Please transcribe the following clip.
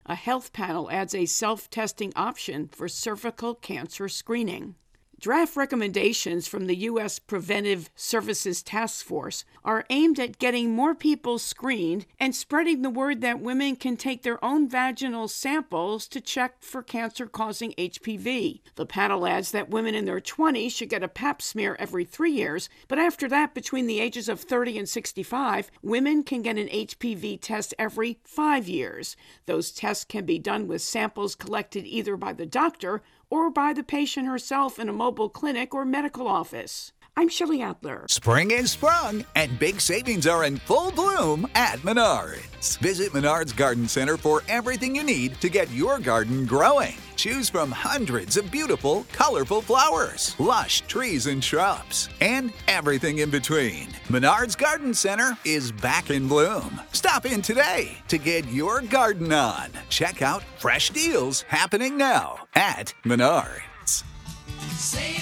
A health panel adds a self-testing option for cervical cancer screening. Draft recommendations from the U.S. Preventive Services Task Force are aimed at getting more people screened and spreading the word that women can take their own vaginal samples to check for cancer-causing HPV. The panel adds that women in their 20s should get a pap smear every 3 years, but after that, between the ages of 30 and 65, women can get an HPV test every 5 years. Those tests can be done with samples collected either by the doctor or by the patient herself in a mobile clinic or medical office. I'm Shelley Adler. Spring is sprung, and big savings are in full bloom at Menards. Visit Menards Garden Center for everything you need to get your garden growing. Choose from hundreds of beautiful, colorful flowers, lush trees and shrubs, and everything in between. Menards Garden Center is back in bloom. Stop in today to get your garden on. Check out fresh deals happening now at Menards. Save